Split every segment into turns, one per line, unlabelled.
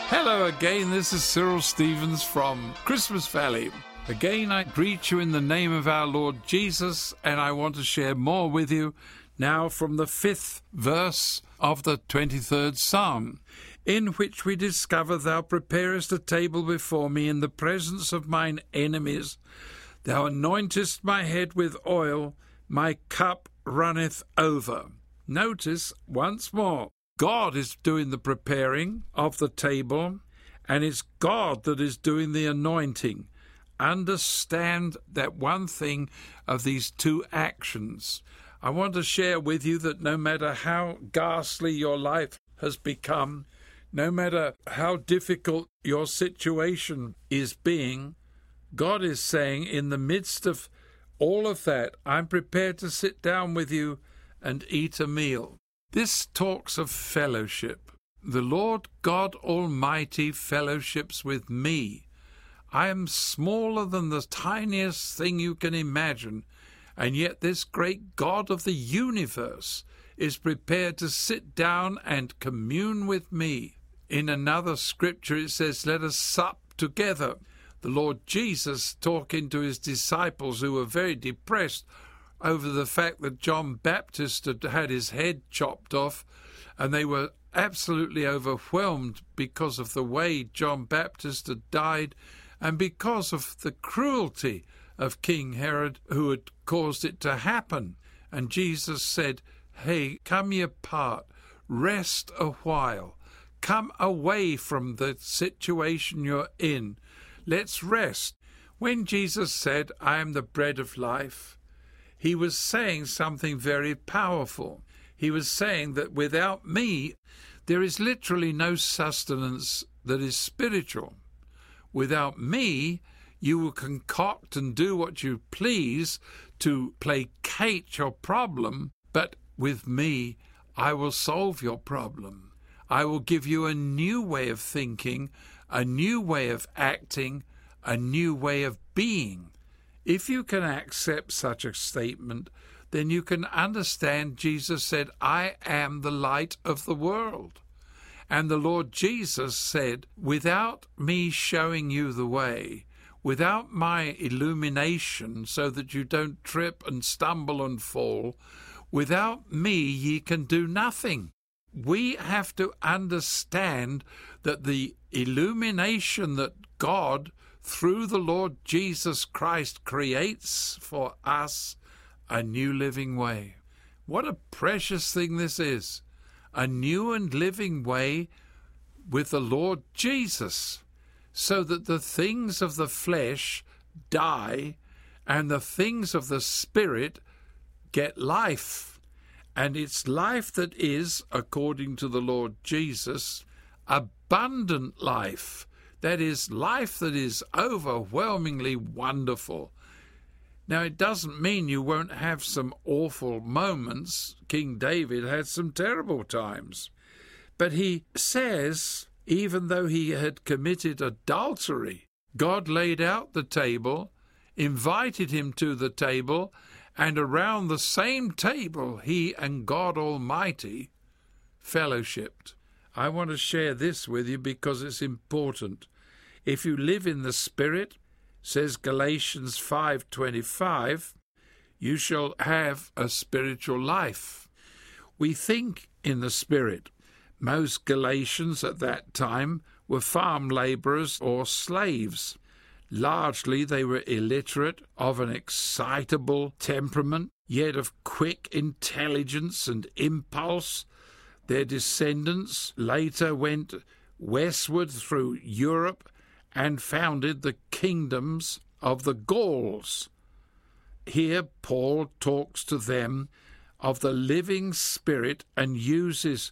Hello again, this is Cyril Stevens from Christmas Valley. Again, I greet you in the name of our Lord Jesus, and I want to share more with you now from the 5th verse of the 23rd Psalm, in which we discover, Thou preparest a table before me in the presence of mine enemies. Thou anointest my head with oil, my cup runneth over. Notice once more, God is doing the preparing of the table, and it's God that is doing the anointing. Understand that one thing of these two actions. I want to share with you that no matter how ghastly your life has become, no matter how difficult your situation is being, God is saying, in the midst of all of that, I'm prepared to sit down with you and eat a meal. This talks of fellowship. The Lord God Almighty fellowships with me. I am smaller than the tiniest thing you can imagine, and yet this great God of the universe is prepared to sit down and commune with me. In another scripture it says, let us sup together. The Lord Jesus talking to his disciples who were very depressed over the fact that John Baptist had his head chopped off, and they were absolutely overwhelmed because of the way John Baptist had died and because of the cruelty of King Herod who had caused it to happen. And Jesus said, hey, come ye apart, rest a while, come away from the situation you're in, let's rest. When Jesus said, I am the bread of life, he was saying something very powerful. He was saying that without me, there is literally no sustenance that is spiritual. Without me, you will concoct and do what you please to placate your problem, but with me, I will solve your problem. I will give you a new way of thinking, a new way of acting, a new way of being. If you can accept such a statement, then you can understand Jesus said, I am the light of the world. And the Lord Jesus said, without me showing you the way, without my illumination so that you don't trip and stumble and fall, without me ye can do nothing. We have to understand that the illumination that God through the Lord Jesus Christ creates for us a new living way. What a precious thing this is. A new and living way with the Lord Jesus, so that the things of the flesh die and the things of the Spirit get life. And it's life that is, according to the Lord Jesus, abundant life. That is, life that is overwhelmingly wonderful. Now, it doesn't mean you won't have some awful moments. King David had some terrible times. But he says, even though he had committed adultery, God laid out the table, invited him to the table, and around the same table he and God Almighty fellowshipped. I want to share this with you because it's important. If you live in the Spirit, says Galatians 5:25, you shall have a spiritual life. We think in the Spirit. Most Galatians at that time were farm labourers or slaves. Largely they were illiterate, of an excitable temperament, yet of quick intelligence and impulse. Their descendants later went westward through Europe and founded the kingdoms of the Gauls. Here Paul talks to them of the living Spirit and uses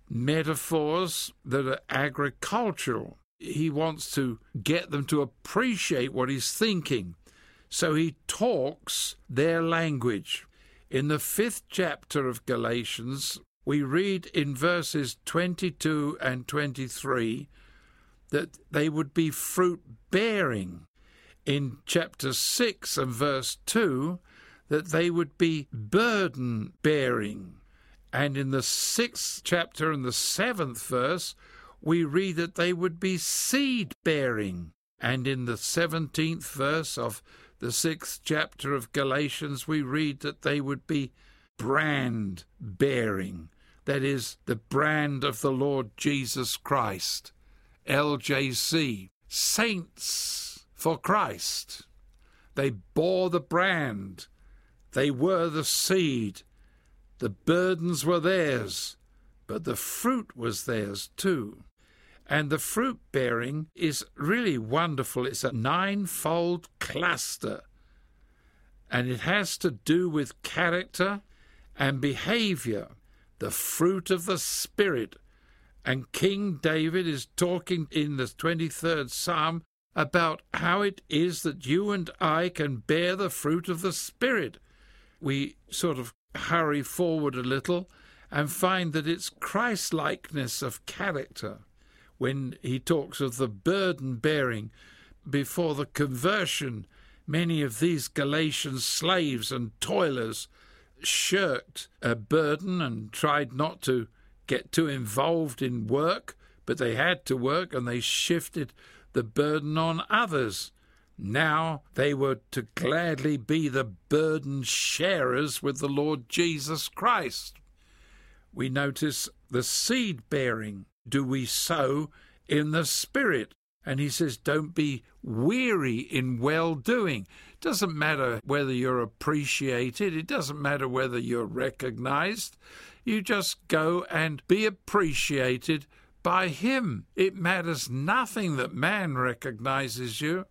metaphors that are agricultural. He wants to get them to appreciate what he's thinking. So he talks their language. In the 5th chapter of Galatians, we read in verses 22 and 23 that they would be fruit-bearing. In chapter 6 and verse 2, that they would be burden-bearing. And in the 6th chapter and the 7th verse, we read that they would be seed-bearing. And in the 17th verse of the 6th chapter of Galatians, we read that they would be brand-bearing. That is, the brand of the Lord Jesus Christ. LJC, saints for Christ. They bore the brand. They were the seed. The burdens were theirs, but the fruit was theirs too. And the fruit-bearing is really wonderful. It's a 9-fold cluster. And it has to do with character and behavior, the fruit of the Spirit. And King David is talking in the 23rd Psalm about how it is that you and I can bear the fruit of the Spirit. We sort of hurry forward a little and find that it's Christ-likeness of character. When he talks of the burden-bearing before the conversion, many of these Galatian slaves and toilers shirked a burden and tried not to get too involved in work, but they had to work and they shifted the burden on others. Now they were to gladly be the burden sharers with the Lord Jesus Christ. We notice the seed-bearing. Do we sow in the Spirit? And he says, don't be weary in well-doing. It doesn't matter whether you're appreciated. It doesn't matter whether you're recognized. You just go and be appreciated by him. It matters nothing that man recognizes you.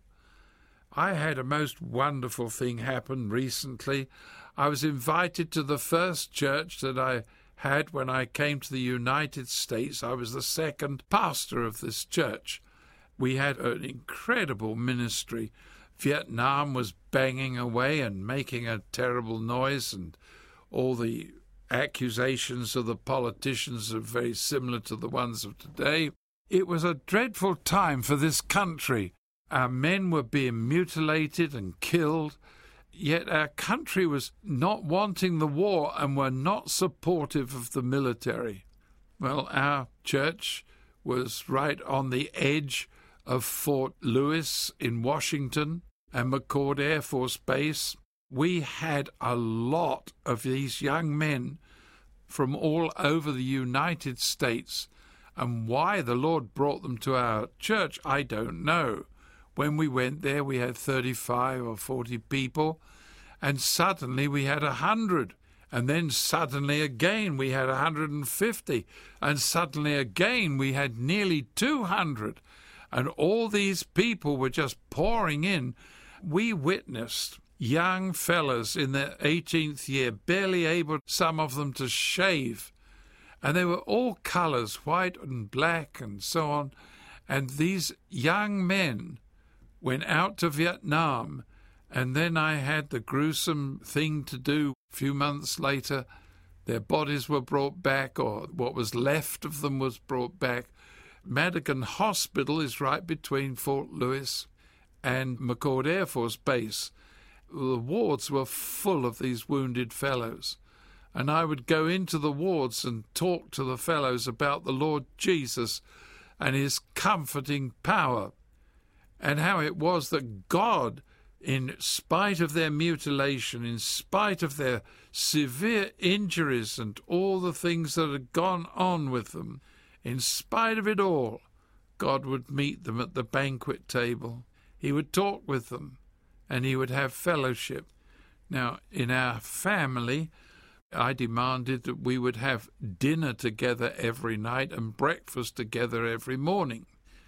I had a most wonderful thing happen recently. I was invited to the first church that I had when I came to the United States. I was the second pastor of this church. We had an incredible ministry. Vietnam was banging away and making a terrible noise, and all the accusations of the politicians are very similar to the ones of today. It was a dreadful time for this country. Our men were being mutilated and killed. Yet our country was not wanting the war and were not supportive of the military. Well, our church was right on the edge of Fort Lewis in Washington and McCord Air Force Base. We had a lot of these young men from all over the United States, and why the Lord brought them to our church, I don't know. When we went there, we had 35 or 40 people, and suddenly we had 100. And then suddenly again we had 150. And suddenly again we had nearly 200. And all these people were just pouring in. We witnessed young fellas in their 18th year, barely able, some of them, to shave. And they were all colours, white and black and so on. And these young men went out to Vietnam, and then I had the gruesome thing to do. A few months later, their bodies were brought back, or what was left of them was brought back. Madigan Hospital is right between Fort Lewis and McCord Air Force Base. The wards were full of these wounded fellows, and I would go into the wards and talk to the fellows about the Lord Jesus and his comforting power, and how it was that God, in spite of their mutilation, in spite of their severe injuries and all the things that had gone on with them, in spite of it all, God would meet them at the banquet table. He would talk with them, and he would have fellowship. Now, in our family, I demanded that we would have dinner together every night and breakfast together every morning.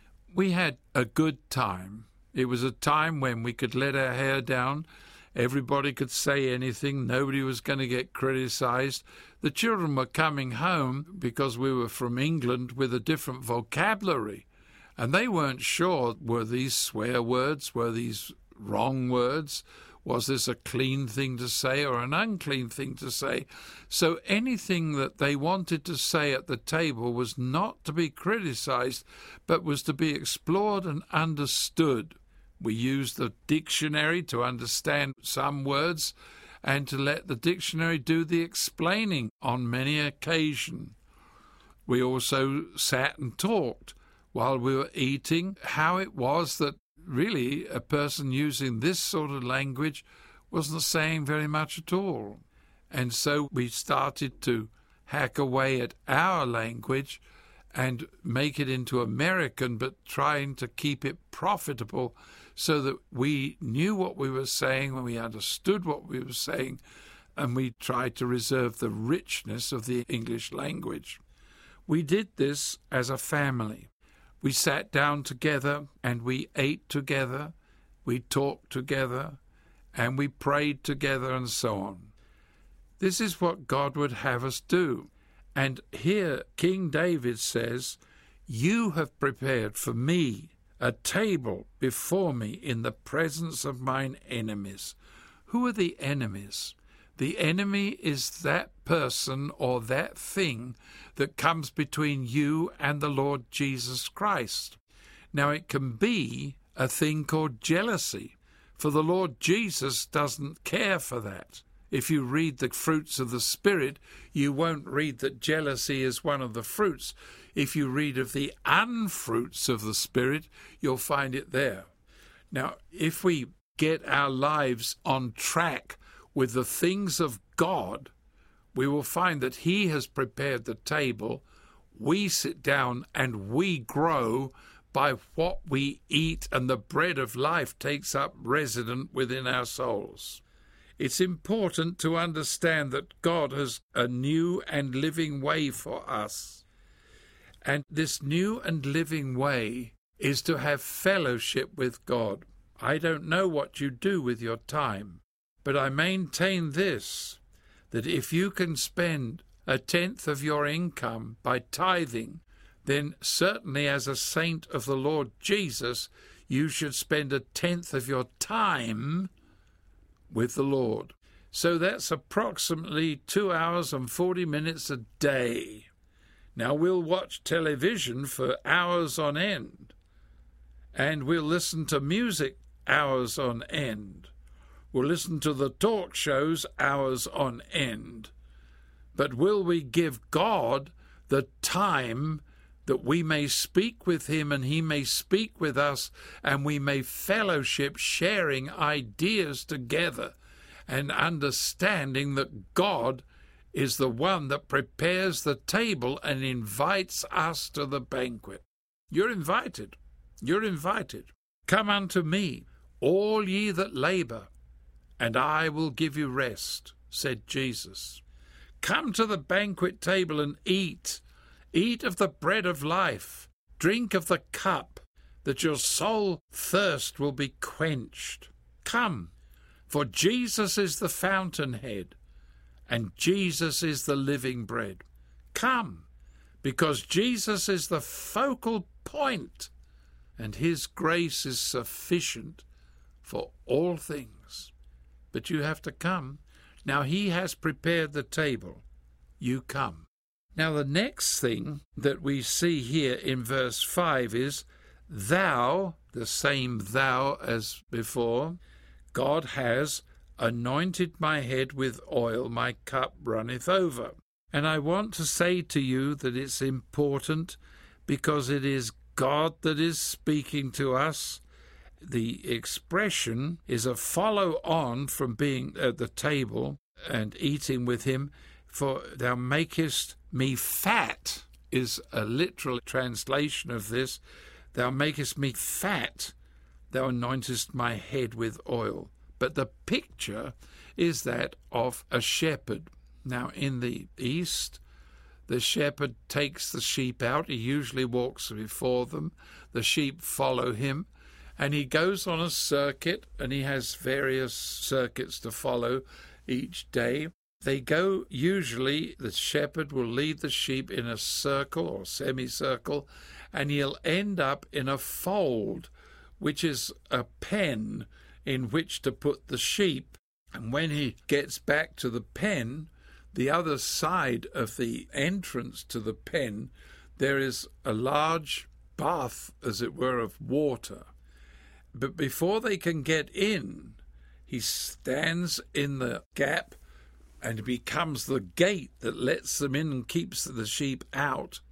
We had a good time. It was a time when we could let our hair down. Everybody could say anything. Nobody was going to get criticized. The children were coming home, because we were from England, with a different vocabulary. And they weren't sure, were these swear words? Were these wrong words? Was this a clean thing to say or an unclean thing to say? So anything that they wanted to say at the table was not to be criticized, but was to be explored and understood. We used the dictionary to understand some words and to let the dictionary do the explaining on many occasions. we also sat and talked while we were eating how it was that really a person using this sort of language wasn't saying very much at all. And so we started to hack away at our language and make it into American, but trying to keep it profitable so that we knew what we were saying when we understood what we were saying, and we tried to reserve the richness of the English language. We did this as a family. We sat down together and we ate together, we talked together, and we prayed together and so on. This is what God would have us do. And here King David says, "You have prepared for me a table before me in the presence of mine enemies." Who are the enemies? The enemy is that person or that thing that comes between you and the Lord Jesus Christ. Now, it can be a thing called jealousy, for the Lord Jesus doesn't care for that. If you read the fruits of the Spirit, you won't read that jealousy is one of the fruits. If you read of the unfruits of the Spirit, you'll find it there. Now, if we get our lives on track with the things of God, we will find that He has prepared the table. We sit down and we grow by what we eat, and the bread of life takes up residence within our souls. It's important to understand that God has a new and living way for us. And this new and living way is to have fellowship with God. I don't know what you do with your time, but I maintain this, that if you can spend 1/10 of your income by tithing, then certainly as a saint of the Lord Jesus, you should spend 1/10 of your time with the Lord. So that's approximately 2 hours and 40 minutes a day. Now we'll watch television for hours on end, and we'll listen to music hours on end. We'll listen to the talk shows hours on end. But will we give God the time that we may speak with Him and He may speak with us, and we may fellowship, sharing ideas together and understanding that God is the one that prepares the table and invites us to the banquet? You're invited. You're invited. "Come unto me, all ye that labour, and I will give you rest," said Jesus. Come to the banquet table and eat. Eat of the bread of life. Drink of the cup, that your soul thirst will be quenched. Come, for Jesus is the fountainhead, and Jesus is the living bread. Come, because Jesus is the focal point, and His grace is sufficient for all things. But you have to come. Now He has prepared the table. You come. Now the next thing that we see here in verse 5 is, thou, the same thou as before, God has anointed my head with oil, my cup runneth over. And I want to say to you that it's important because it is God that is speaking to us. The expression is a follow-on from being at the table and eating with Him. For thou makest me fat is a literal translation of this. Thou makest me fat, thou anointest my head with oil. But the picture is that of a shepherd. Now in the East, the shepherd takes the sheep out. He usually walks before them. The sheep follow him. And he goes on a circuit, and he has various circuits to follow each day. They go, usually the shepherd will lead the sheep in a circle or semicircle, and he'll end up in a fold, which is a pen in which to put the sheep. And when he gets back to the pen, the other side of the entrance to the pen, there is a large bath, as it were, of water. But before they can get in, he stands in the gap and becomes the gate that lets them in and keeps the sheep out.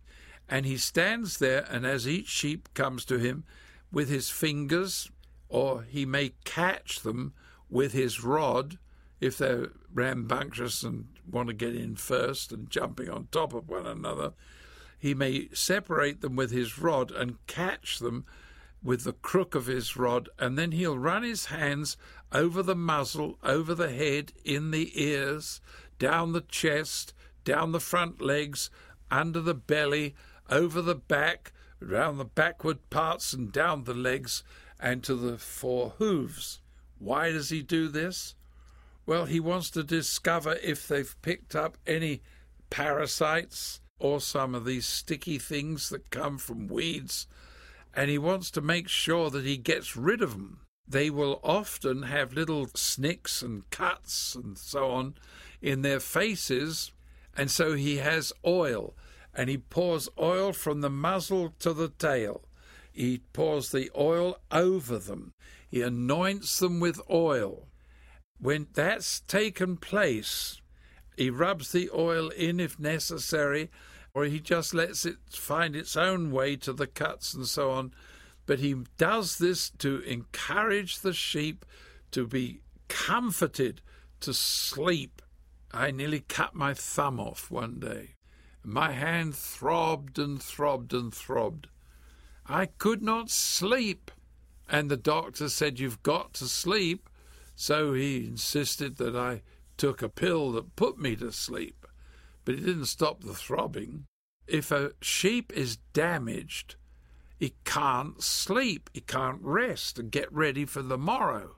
And he stands there, and as each sheep comes to him with his fingers, or he may catch them with his rod, if they're rambunctious and want to get in first and jumping on top of one another, he may separate them with his rod and catch them with the crook of his rod, and then he'll run his hands over the muzzle, over the head, in the ears, down the chest, down the front legs, under the belly, over the back, round the backward parts and down the legs, and to the four hooves. Why does he do this? Well, he wants to discover if they've picked up any parasites or some of these sticky things that come from weeds, and he wants to make sure that he gets rid of them. They will often have little snicks and cuts and so on in their faces, and so he has oil, and he pours oil from the muzzle to the tail. He pours the oil over them. He anoints them with oil. When that's taken place, he rubs the oil in if necessary, or he just lets it find its own way to the cuts and so on. But he does this to encourage the sheep to be comforted, to sleep. I nearly cut my thumb off one day. My hand throbbed and throbbed and throbbed. I could not sleep, and the doctor said, "You've got to sleep." So he insisted that I took a pill that put me to sleep, but it didn't stop the throbbing. If a sheep is damaged, he can't sleep, he can't rest and get ready for the morrow.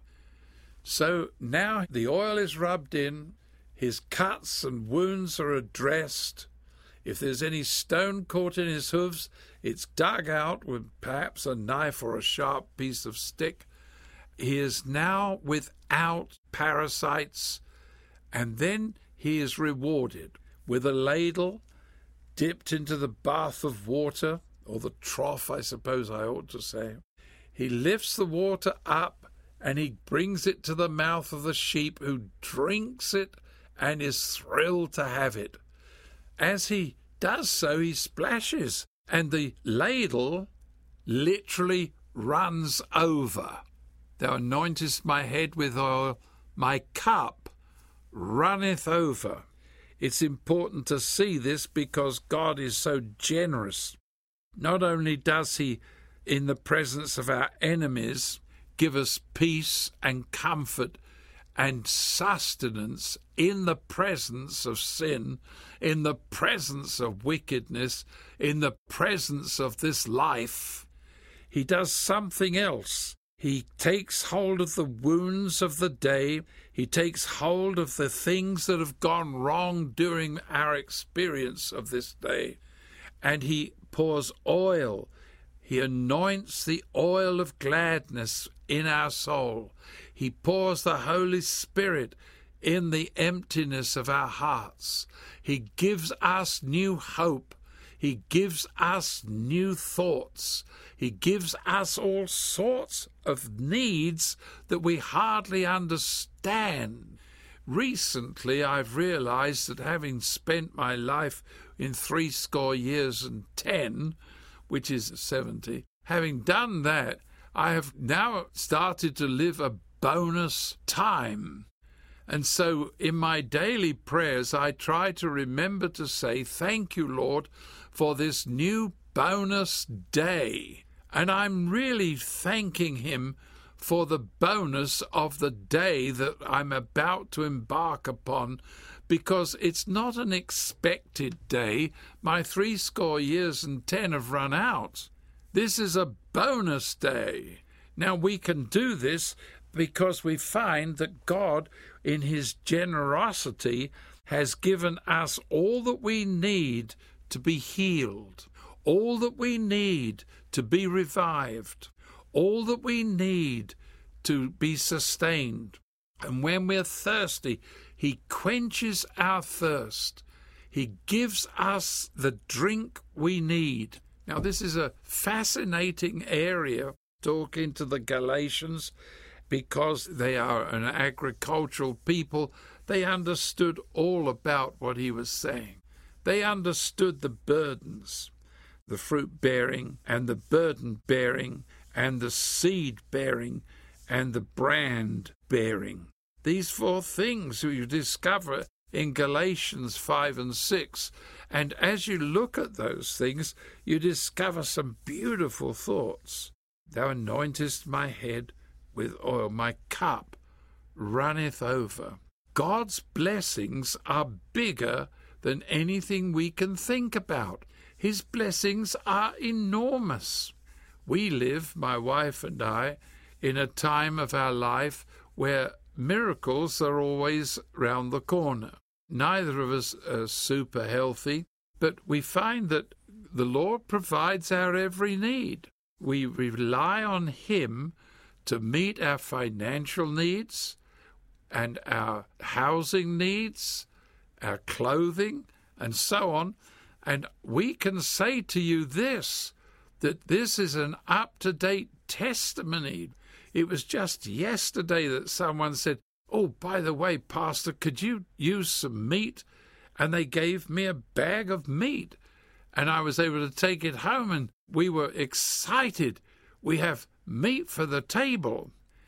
So now the oil is rubbed in, his cuts and wounds are addressed. If there's any stone caught in his hooves, it's dug out with perhaps a knife or a sharp piece of stick. He is now without parasites, and then he is rewarded with a ladle dipped into the bath of water, or the trough, I suppose I ought to say. He lifts the water up and he brings it to the mouth of the sheep, who drinks it and is thrilled to have it. As he does so, he splashes, and the ladle literally runs over. Thou anointest my head with oil, my cup runneth over. It's important to see this because God is so generous. Not only does he, in the presence of our enemies, give us peace and comfort and sustenance in the presence of sin, in the presence of wickedness, in the presence of this life, he does something else. He takes hold of the wounds of the day. He takes hold of the things that have gone wrong during our experience of this day, and he pours oil. He anoints the oil of gladness in our soul. He pours the Holy Spirit in the emptiness of our hearts. He gives us new hope. He gives us new thoughts. He gives us all sorts of needs that we hardly understand. Recently, I've realized that having spent my life in 70 years, which is 70, having done that, I have now started to live a bonus time. And so in my daily prayers, I try to remember to say, "Thank you, Lord, for this new bonus day." And I'm really thanking him for the bonus of the day that I'm about to embark upon, because it's not an expected day. My 70 years have run out. This is a bonus day. Now we can do this because we find that God, in his generosity, has given us all that we need to be healed, all that we need to be revived, all that we need to be sustained. And when we're thirsty, he quenches our thirst. He gives us the drink we need. Now, this is a fascinating area, talking to the Galatians, because they are an agricultural people. They understood all about what he was saying. They understood the burdens. the fruit-bearing and the burden-bearing and the seed-bearing and the brand-bearing. These 4 things you discover in Galatians 5 and 6. And as you look at those things, you discover some beautiful thoughts. Thou anointest my head with oil, my cup runneth over. God's blessings are bigger than anything we can think about. His blessings are enormous. We live, my wife and I, in a time of our life where miracles are always round the corner. Neither of us are super healthy, but we find that the Lord provides our every need. We rely on Him to meet our financial needs and our housing needs, our clothing, and so on. And we can say to you this, that this is an up-to-date testimony. It was just yesterday that someone said, "Oh, by the way, Pastor, could you use some meat?" And they gave me a bag of meat. And I was able to take it home, and we were excited. We have meat for the table.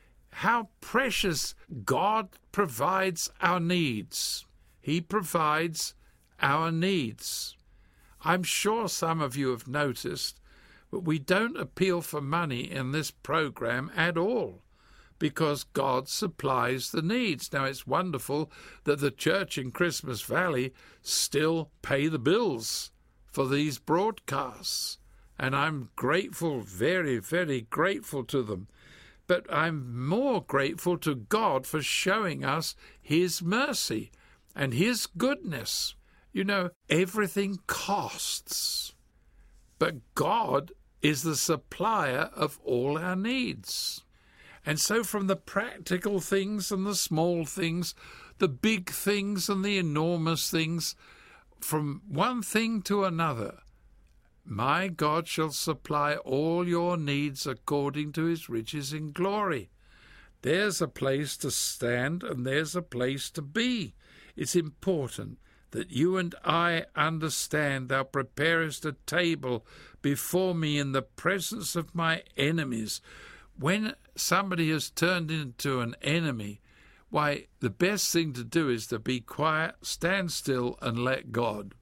How precious God provides our needs. He provides our needs. I'm sure some of you have noticed, but we don't appeal for money in this program at all, because God supplies the needs. Now, it's wonderful that the church in Christmas Valley still pay the bills for these broadcasts, and I'm grateful, very, very grateful to them. But I'm more grateful to God for showing us His mercy and His goodness. You know, everything costs, but God is the supplier of all our needs. And so from the practical things and the small things, the big things and the enormous things, from one thing to another, my God shall supply all your needs according to His riches in glory. There's a place to stand and there's a place to be. It's important that you and I understand thou preparest a table before me in the presence of my enemies. When somebody has turned into an enemy, why, the best thing to do is to be quiet, stand still, and let God.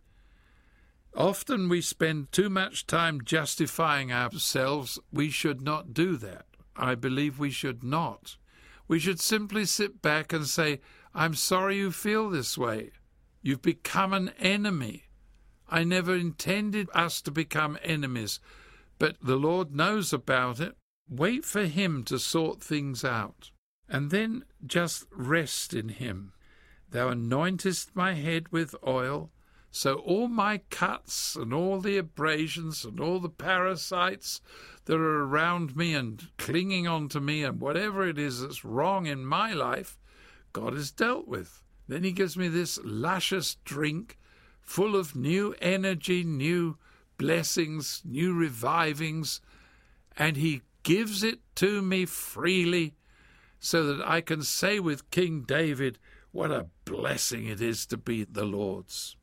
Often we spend too much time justifying ourselves. We should not do that. I believe we should not. We should simply sit back and say, I'm sorry you feel this way. You've become an enemy. I never intended us to become enemies, but the Lord knows about it. Wait for Him to sort things out, and then just rest in Him. Thou anointest my head with oil, so all my cuts and all the abrasions and all the parasites that are around me and clinging onto me and whatever it is that's wrong in my life, God has dealt with. Then He gives me this luscious drink full of new energy, new blessings, new revivings, and He gives it to me freely so that I can say with King David, what a blessing it is to be the Lord's.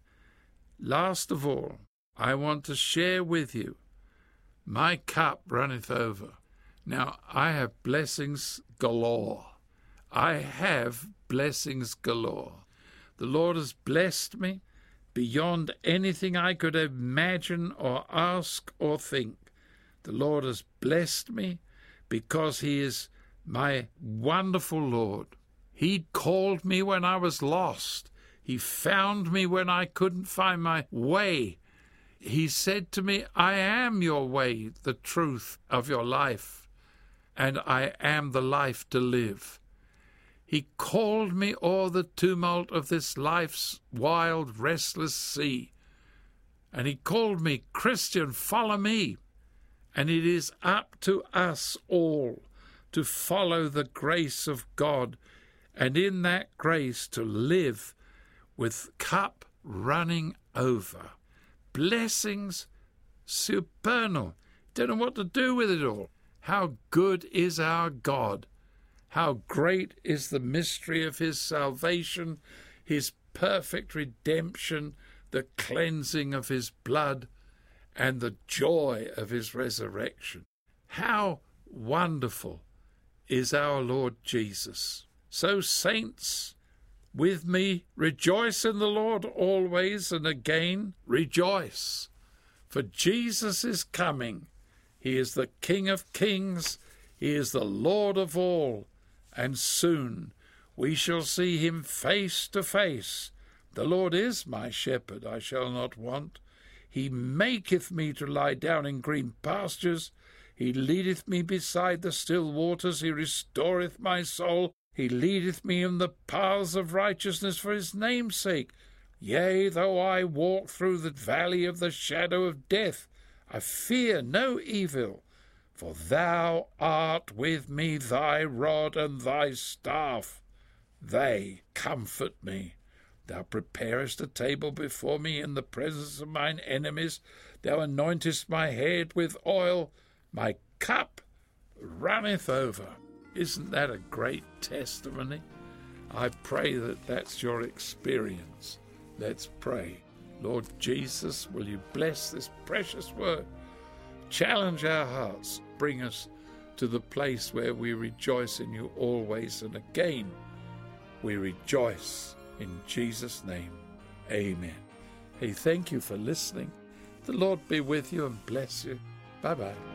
Last of all, I want to share with you, my cup runneth over. Now, I have blessings galore. I have blessings galore. The Lord has blessed me beyond anything I could imagine or ask or think. The Lord has blessed me because He is my wonderful Lord. He called me when I was lost. He found me when I couldn't find my way. He said to me, I am your way, the truth of your life, and I am the life to live. He called me o'er the tumult of this life's wild, restless sea. And He called me, Christian, follow me. And it is up to us all to follow the grace of God, and in that grace to live with cup running over. Blessings supernal. Don't know what to do with it all. How good is our God. How great is the mystery of His salvation, His perfect redemption, the cleansing of His blood, and the joy of his resurrection. How wonderful is our Lord Jesus. So, saints, with me, rejoice in the Lord always, and again rejoice. For Jesus is coming. He is the King of kings. He is the Lord of all. And soon we shall see him face to face. The Lord is my shepherd, I shall not want. He maketh me to lie down in green pastures. He leadeth me beside the still waters. He restoreth my soul. He leadeth me in the paths of righteousness for his name's sake. Yea, though I walk through the valley of the shadow of death, I fear no evil. For thou art with me, thy rod and thy staff, they comfort me. Thou preparest a table before me in the presence of mine enemies. Thou anointest my head with oil. My cup runneth over. Isn't that a great testimony? I pray that that's your experience. Let's pray. Lord Jesus, will you bless this precious word? Challenge our hearts. Bring us to the place where we rejoice in you always, and again we rejoice in Jesus' name. Amen. Hey, thank you for listening. The Lord be with you and bless you. Bye-bye.